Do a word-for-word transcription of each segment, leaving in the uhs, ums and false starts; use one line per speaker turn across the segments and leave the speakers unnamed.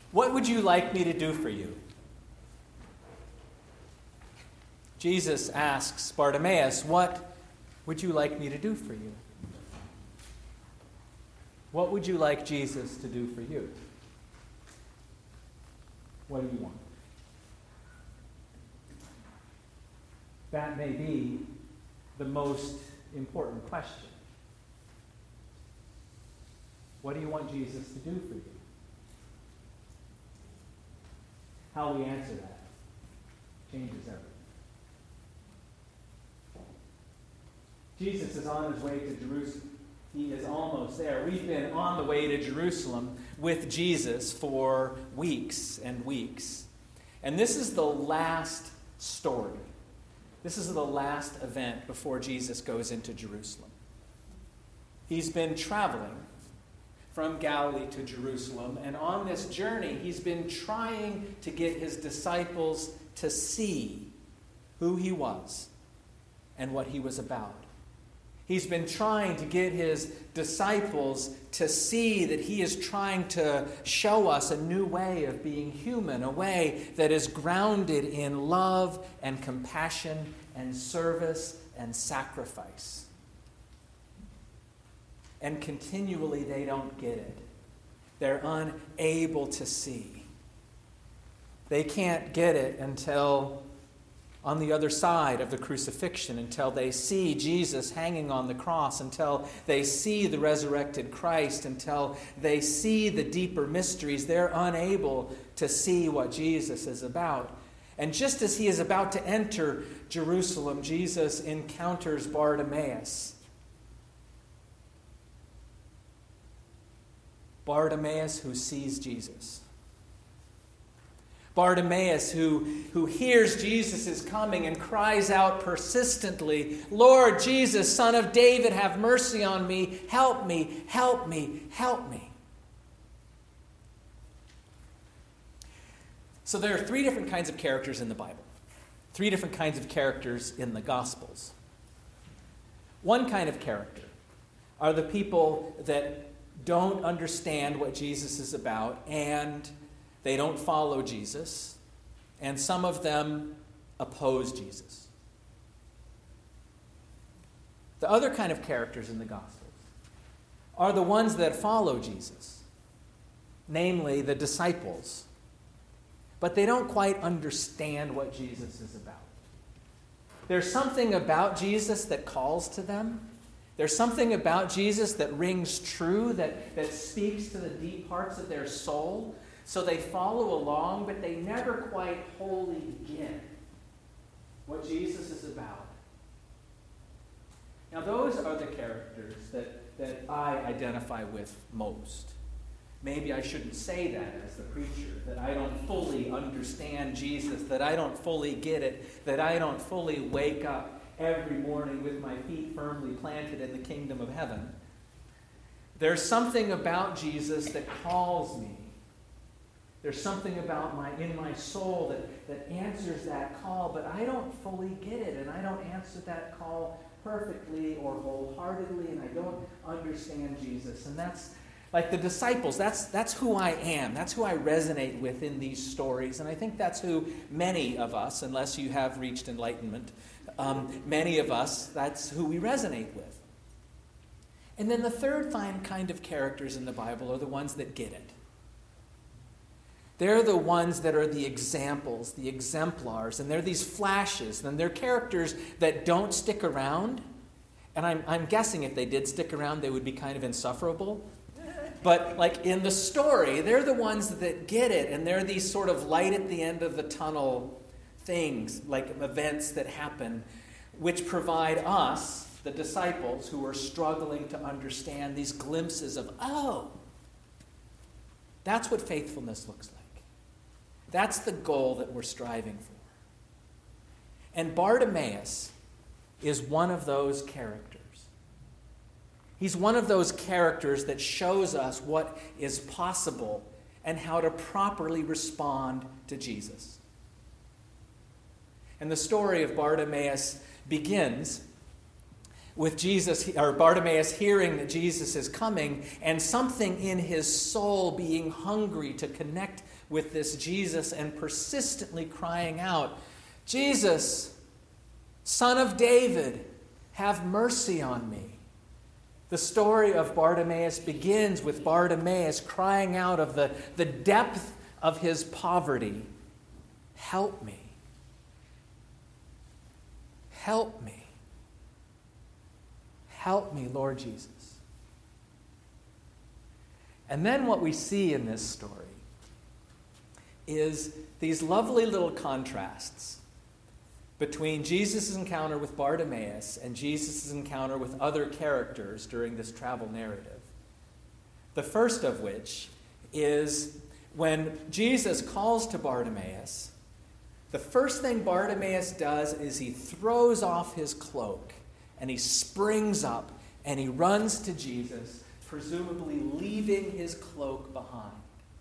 What would you like me to do for you? Jesus asks Bartimaeus, what would you like me to do for you? What would you like Jesus to do for you? What do you want? That may be the most important question. What do you want Jesus to do for you? How we answer that changes everything. Jesus is on his way to Jerusalem. He is almost there. We've been on the way to Jerusalem with Jesus for weeks and weeks. And this is the last story. This is the last event before Jesus goes into Jerusalem. He's been traveling from Galilee to Jerusalem, and on this journey, he's been trying to get his disciples to see who he was and what he was about. He's been trying to get his disciples to see that he is trying to show us a new way of being human, a way that is grounded in love and compassion and service and sacrifice. And continually they don't get it. They're unable to see. They can't get it until on the other side of the crucifixion, until they see Jesus hanging on the cross, until they see the resurrected Christ, until they see the deeper mysteries. They're unable to see what Jesus is about. And just as he is about to enter Jerusalem, Jesus encounters Bartimaeus. Bartimaeus who sees Jesus. Bartimaeus who, who hears Jesus is coming and cries out persistently, "Lord Jesus, Son of David, have mercy on me. Help me, help me, help me." So there are three different kinds of characters in the Bible. Three different kinds of characters in the Gospels. One kind of character are the people that don't understand what Jesus is about, and they don't follow Jesus, and some of them oppose Jesus. The other kind of characters in the Gospels are the ones that follow Jesus, namely the disciples, but they don't quite understand what Jesus is about. There's something about Jesus that calls to them. There's something about Jesus that rings true, that, that speaks to the deep parts of their soul. So they follow along, but they never quite wholly get what Jesus is about. Now, those are the characters that, that I identify with most. Maybe I shouldn't say that as the preacher, that I don't fully understand Jesus, that I don't fully get it, that I don't fully wake up every morning with my feet firmly planted in the kingdom of heaven. There's something about Jesus that calls me. There's something about my in my soul that, that answers that call, but I don't fully get it, and I don't answer that call perfectly or wholeheartedly, and I don't understand Jesus. And that's like the disciples. That's, that's who I am. That's who I resonate with in these stories, and I think that's who many of us, unless you have reached enlightenment, um, many of us, that's who we resonate with. And then the third kind of characters in the Bible are the ones that get it. They're the ones that are the examples, the exemplars, and they're these flashes, and they're characters that don't stick around. And I'm, I'm guessing if they did stick around, they would be kind of insufferable. But like in the story, they're the ones that get it, and they're these sort of light at the end of the tunnel things, like events that happen, which provide us, the disciples, who are struggling to understand these glimpses of, oh, that's what faithfulness looks like. That's the goal that we're striving for. And Bartimaeus is one of those characters. He's one of those characters that shows us what is possible and how to properly respond to Jesus. And the story of Bartimaeus begins with Jesus, or Bartimaeus hearing that Jesus is coming, and something in his soul being hungry to connect with this Jesus and persistently crying out, "Jesus, Son of David, have mercy on me." The story of Bartimaeus begins with Bartimaeus crying out of the, the depth of his poverty, "Help me. Help me. Help me, Lord Jesus." And then what we see in this story is these lovely little contrasts between Jesus' encounter with Bartimaeus and Jesus' encounter with other characters during this travel narrative. The first of which is when Jesus calls to Bartimaeus, the first thing Bartimaeus does is he throws off his cloak and he springs up and he runs to Jesus, presumably leaving his cloak behind.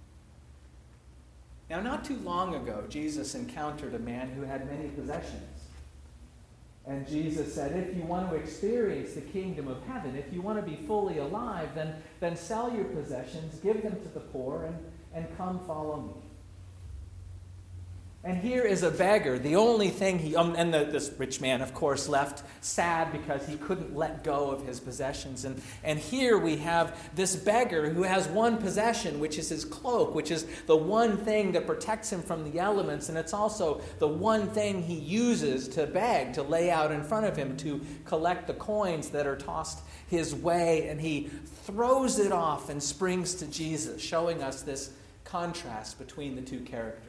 Now, not too long ago, Jesus encountered a man who had many possessions. And Jesus said, if you want to experience the kingdom of heaven, if you want to be fully alive, then, then sell your possessions, give them to the poor, and, and come follow me. And here is a beggar. The only thing he... Um, and the, this rich man, of course, left sad because he couldn't let go of his possessions. And, and here we have this beggar who has one possession, which is his cloak, which is the one thing that protects him from the elements. And it's also the one thing he uses to beg, to lay out in front of him, to collect the coins that are tossed his way. And he throws it off and springs to Jesus, showing us this contrast between the two characters.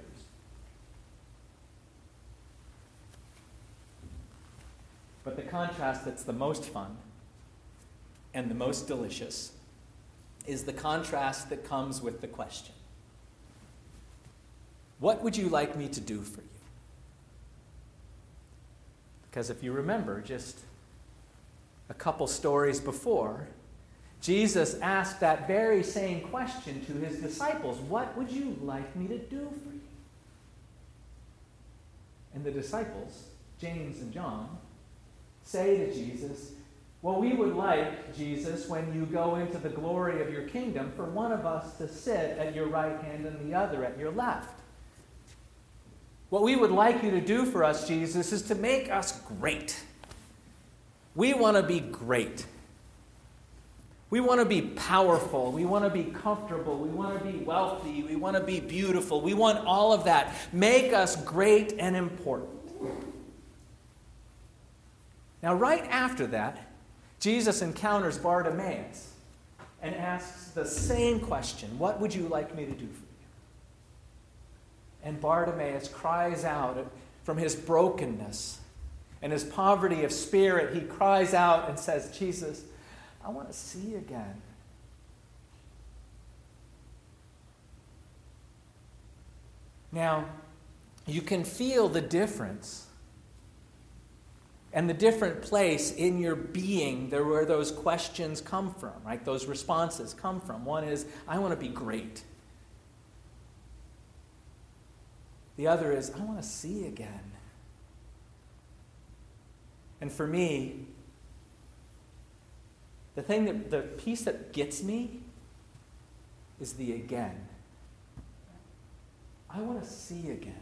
But the contrast that's the most fun and the most delicious is the contrast that comes with the question. What would you like me to do for you? Because if you remember, just a couple stories before, Jesus asked that very same question to his disciples. What would you like me to do for you? And the disciples, James and John, say to Jesus, well, we would like, Jesus, when you go into the glory of your kingdom, for one of us to sit at your right hand and the other at your left. What we would like you to do for us, Jesus, is to make us great. We want to be great. We want to be powerful. We want to be comfortable. We want to be wealthy. We want to be beautiful. We want all of that. Make us great and important. Now, right after that, Jesus encounters Bartimaeus and asks the same question, what would you like me to do for you? And Bartimaeus cries out from his brokenness and his poverty of spirit. He cries out and says, Jesus, I want to see again. Now, you can feel the difference and the different place in your being there where those questions come from, right? Those responses come from. One is, I want to be great. The other is, I want to see again. And for me, the thing that, the piece that gets me is the again. I want to see again.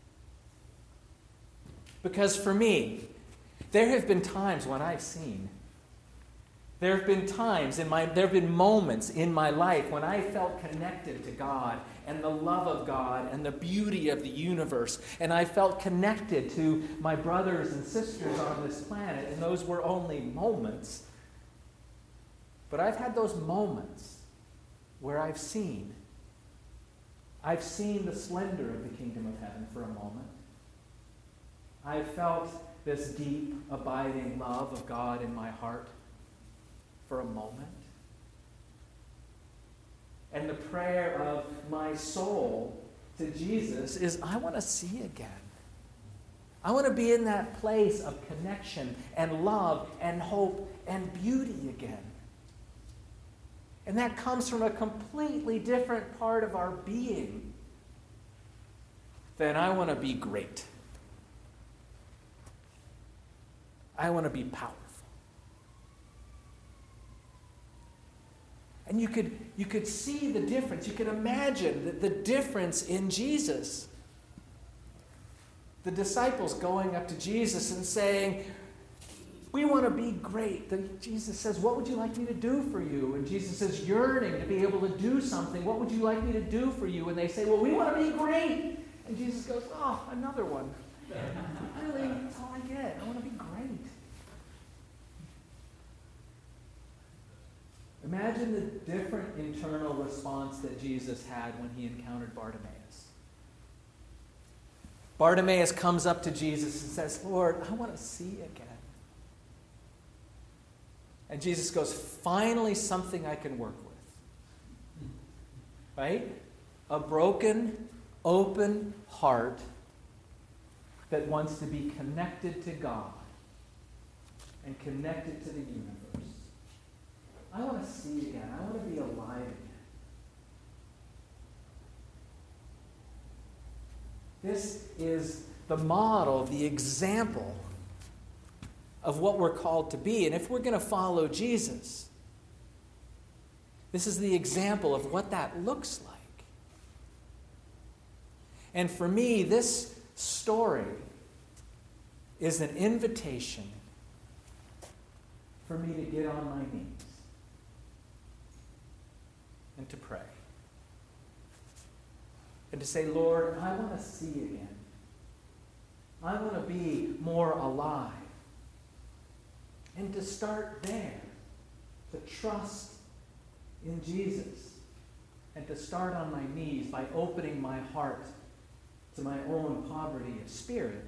Because for me, there have been times when I've seen. There have been times in my, there have been moments in my life when I felt connected to God and the love of God and the beauty of the universe. And I felt connected to my brothers and sisters on this planet. And those were only moments. But I've had those moments where I've seen. I've seen the splendor of the kingdom of heaven for a moment. I've felt this deep, abiding love of God in my heart for a moment. And the prayer of my soul to Jesus is, I want to see again. I want to be in that place of connection and love and hope and beauty again. And that comes from a completely different part of our being than I want to be great. I want to be powerful. And you could, you could see the difference. You could imagine the, the difference in Jesus. The disciples going up to Jesus and saying, we want to be great. The, Jesus says, what would you like me to do for you? And Jesus says, yearning to be able to do something. What would you like me to do for you? And they say, well, we want to be great. And Jesus goes, oh, another one. Really, that's all I get. I want to be great. Imagine the different internal response that Jesus had when he encountered Bartimaeus. Bartimaeus comes up to Jesus and says, Lord, I want to see again. And Jesus goes, finally something I can work with. Right? A broken, open heart that wants to be connected to God and connected to the universe. I want to see again. I want to be alive again. This is the model, the example of what we're called to be. And if we're going to follow Jesus, this is the example of what that looks like. And for me, this story is an invitation for me to get on my knees and to pray. And to say, Lord, I want to see again. I want to be more alive. And to start there, to trust in Jesus. And to start on my knees by opening my heart to my own poverty of spirit.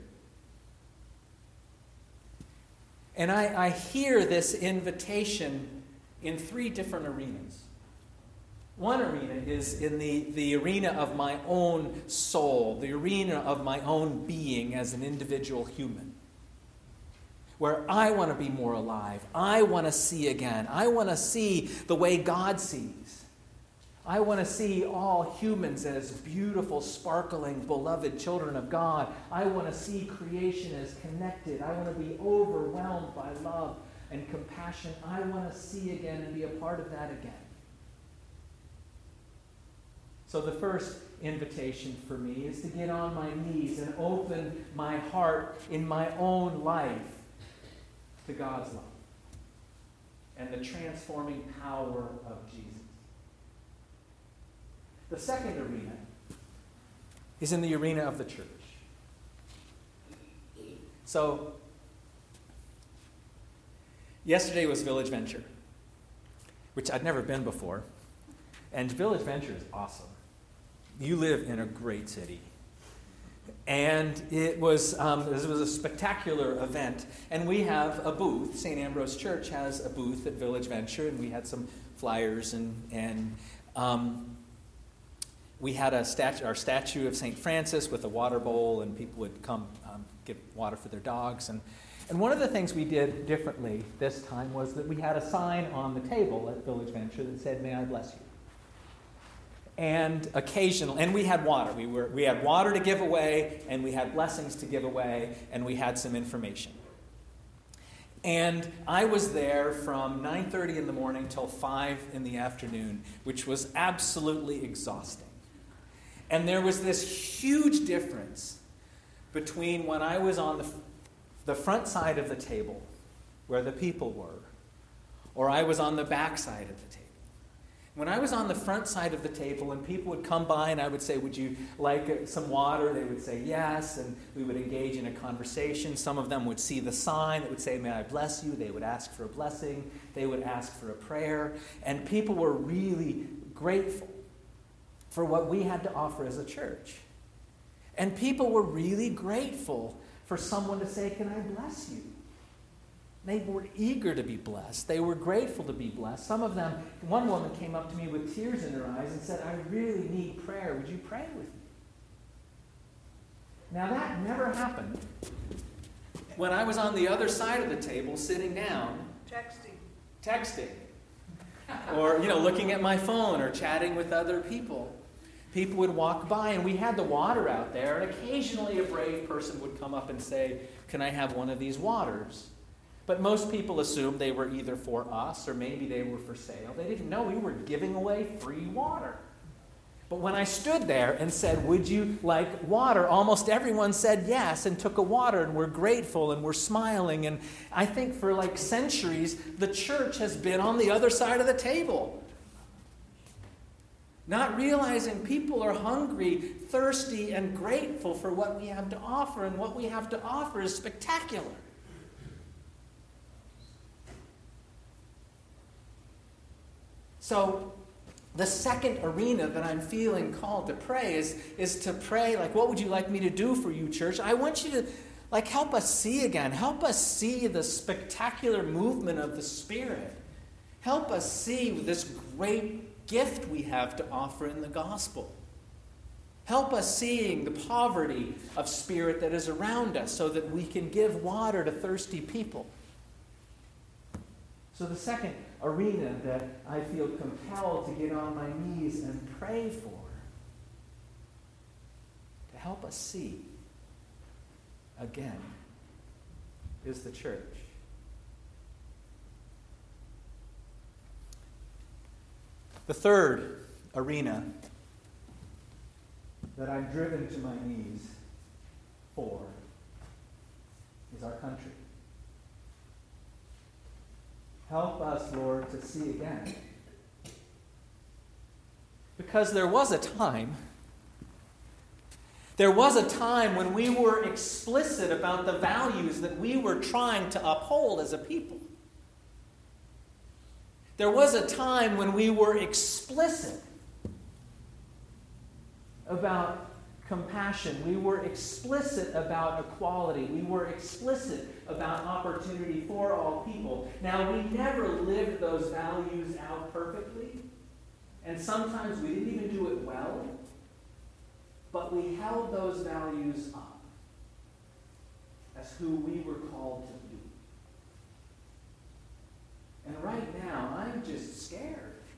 And I, I hear this invitation in three different arenas. One arena is in the, the arena of my own soul, the arena of my own being as an individual human, where I want to be more alive. I want to see again. I want to see the way God sees. I want to see all humans as beautiful, sparkling, beloved children of God. I want to see creation as connected. I want to be overwhelmed by love and compassion. I want to see again and be a part of that again. So the first invitation for me is to get on my knees and open my heart in my own life to God's love and the transforming power of Jesus. The second arena is in the arena of the church. So, yesterday was Village Venture, which I'd never been before. And Village Venture is awesome. You live in a great city. And it was, um, this was a spectacular event. And we have a booth. Saint Ambrose Church has a booth at Village Venture, and we had some flyers. And, and um, we had a statue, our statue of Saint Francis with a water bowl, and people would come um, get water for their dogs. And, and one of the things we did differently this time was that we had a sign on the table at Village Venture that said, "May I bless you." And occasional, and we had water. We were we had water to give away, and we had blessings to give away, and we had some information. And I was there from nine thirty in the morning till five in the afternoon, which was absolutely exhausting. And there was this huge difference between when I was on the, the front side of the table, where the people were, or I was on the back side of the table. When I was on the front side of the table and people would come by and I would say, "Would you like some water?" They would say yes, and we would engage in a conversation. Some of them would see the sign that would say, "May I bless you?" They would ask for a blessing. They would ask for a prayer. And people were really grateful for what we had to offer as a church. And people were really grateful for someone to say, "Can I bless you?" They were eager to be blessed. They were grateful to be blessed. Some of them, one woman came up to me with tears in her eyes and said, "I really need prayer. Would you pray with me?" Now that never happened when I was on the other side of the table sitting down.
Texting.
Texting. Or, you know, looking at my phone or chatting with other people. People would walk by and we had the water out there, and occasionally a brave person would come up and say, "Can I have one of these waters?" But most people assumed they were either for us or maybe they were for sale. They didn't know we were giving away free water. But when I stood there and said, would you like water? Almost everyone said yes and took a water, and we're grateful and we're smiling. And I think for like centuries, the church has been on the other side of the table. Not realizing people are hungry, thirsty, and grateful for what we have to offer. And what we have to offer is spectacular. So, the second arena that I'm feeling called to pray is, is to pray, like, what would you like me to do for you, church? I want you to, like, help us see again. Help us see the spectacular movement of the Spirit. Help us see this great gift we have to offer in the gospel. Help us seeing the poverty of spirit that is around us so that we can give water to thirsty people. So the second arena that I feel compelled to get on my knees and pray for, to help us see again, is the church. The third arena that I'm driven to my knees for is our country. Help us, Lord, to see again. Because there was a time, there was a time when we were explicit about the values that we were trying to uphold as a people. There was a time when we were explicit about compassion. We were explicit about equality. We were explicit about opportunity for all people. Now, we never lived those values out perfectly, and sometimes we didn't even do it well, but we held those values up as who we were called to be. And right now, I'm just scared.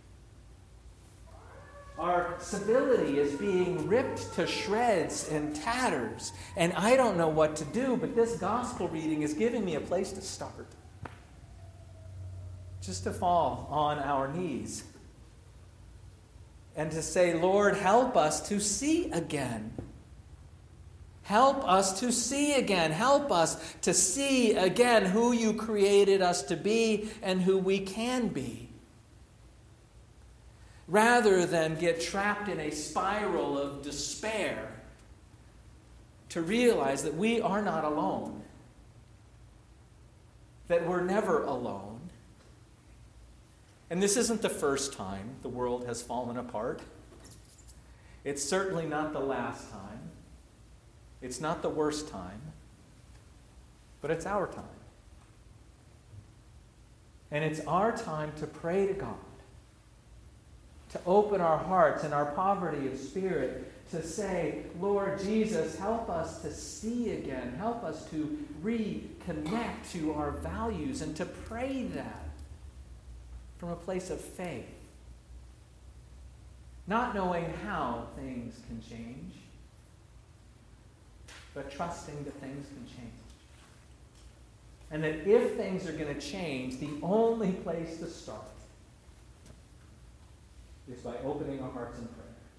Our civility is being ripped to shreds and tatters, and I don't know what to do, but this gospel reading is giving me a place to start. Just to fall on our knees and to say, Lord, help us to see again. Help us to see again. Help us to see again who you created us to be and who we can be. Rather than get trapped in a spiral of despair, to realize that we are not alone, that we're never alone. And this isn't the first time the world has fallen apart. It's certainly not the last time. It's not the worst time. But it's our time. And it's our time to pray to God, to open our hearts and our poverty of spirit, to say, Lord Jesus, help us to see again. Help us to reconnect to our values, and to pray that from a place of faith. Not knowing how things can change, but trusting that things can change. And that if things are going to change, the only place to start is by opening our hearts in prayer.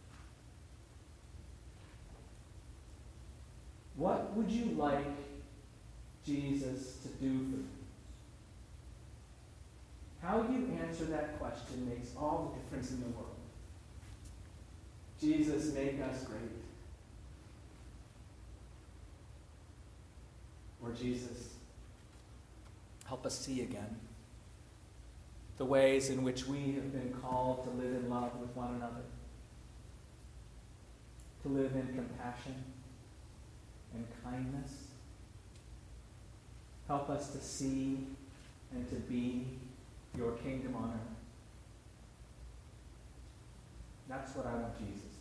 What would you like Jesus to do for you? How you answer that question makes all the difference in the world. Jesus, make us great. Or Jesus, help us see again the ways in which we have been called to live in love with one another, to live in compassion and kindness. Help us to see and to be your kingdom on earth. That's what I want Jesus